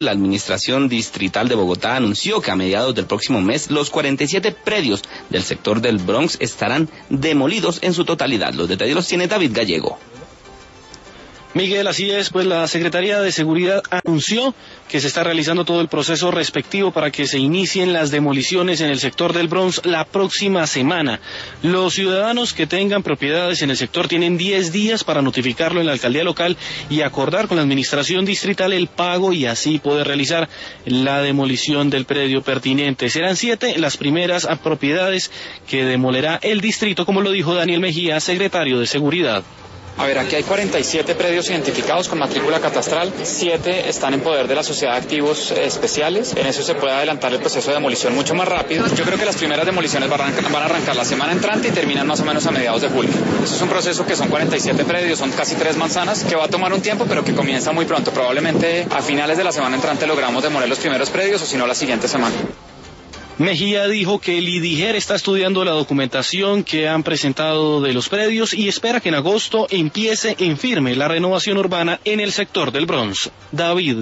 La Administración Distrital de Bogotá anunció que a mediados del próximo mes los 47 predios del sector del Bronx estarán demolidos en su totalidad. Los detalles los tiene David Gallego. Miguel, así es, pues la Secretaría de Seguridad anunció que se está realizando todo el proceso respectivo para que se inicien las demoliciones en el sector del Bronx la próxima semana. Los ciudadanos que tengan propiedades en el sector tienen 10 días para notificarlo en la alcaldía local y acordar con la administración distrital el pago y así poder realizar la demolición del predio pertinente. Serán 7 las primeras propiedades que demolerá el distrito, como lo dijo Daniel Mejía, secretario de Seguridad. A ver, aquí hay 47 predios identificados con matrícula catastral, 7 están en poder de la sociedad de activos especiales, en eso se puede adelantar el proceso de demolición mucho más rápido. Yo creo que las primeras demoliciones van a arrancar la semana entrante y terminan más o menos a mediados de julio. Eso es un proceso que son 47 predios, son casi 3 manzanas, que va a tomar un tiempo, pero que comienza muy pronto. Probablemente a finales de la semana entrante logramos demoler los primeros predios, o si no la siguiente semana. Mejía dijo que el IDIGER está estudiando la documentación que han presentado de los predios y espera que en agosto empiece en firme la renovación urbana en el sector del Bronx. David